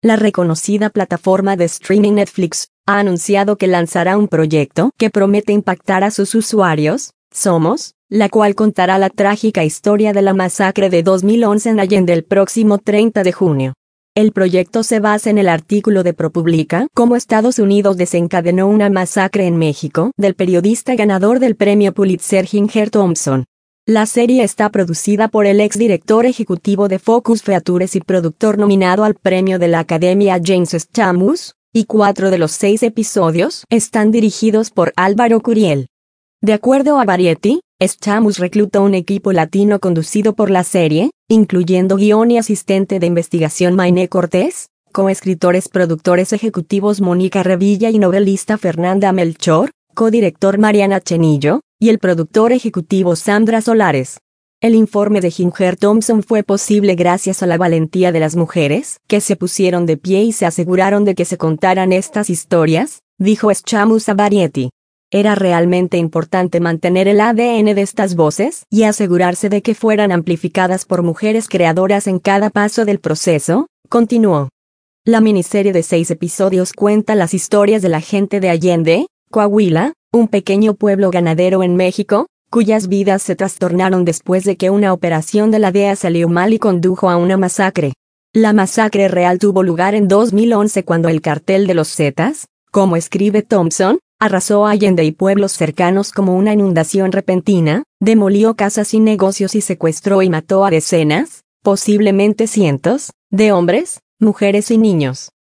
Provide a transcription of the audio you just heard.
La reconocida plataforma de streaming Netflix ha anunciado que lanzará un proyecto que promete impactar a sus usuarios, Somos, la cual contará la trágica historia de la masacre de 2011 en Allende el próximo 30 de junio. El proyecto se basa en el artículo de ProPublica, cómo Estados Unidos desencadenó una masacre en México, del periodista ganador del premio Pulitzer Ginger Thompson. La serie está producida por el exdirector ejecutivo de Focus Features y productor nominado al premio de la Academia James Stamos, y 4 de los 6 episodios están dirigidos por Álvaro Curiel. De acuerdo a Variety, Stamos reclutó un equipo latino conducido por la serie, incluyendo guión y asistente de investigación Mayne Cortés, coescritores productores ejecutivos Mónica Revilla y novelista Fernanda Melchor, codirector Mariana Chenillo, y el productor ejecutivo Sandra Solares. El informe de Ginger Thompson fue posible gracias a la valentía de las mujeres, que se pusieron de pie y se aseguraron de que se contaran estas historias, dijo Stamos a Variety. Era realmente importante mantener el ADN de estas voces y asegurarse de que fueran amplificadas por mujeres creadoras en cada paso del proceso, continuó. La miniserie de 6 episodios cuenta las historias de la gente de Allende, Coahuila, un pequeño pueblo ganadero en México, cuyas vidas se trastornaron después de que una operación de la DEA salió mal y condujo a una masacre. La masacre real tuvo lugar en 2011 cuando el cartel de los Zetas, como escribe Thompson, arrasó a Allende y pueblos cercanos como una inundación repentina, demolió casas y negocios y secuestró y mató a decenas, posiblemente cientos, de hombres, mujeres y niños.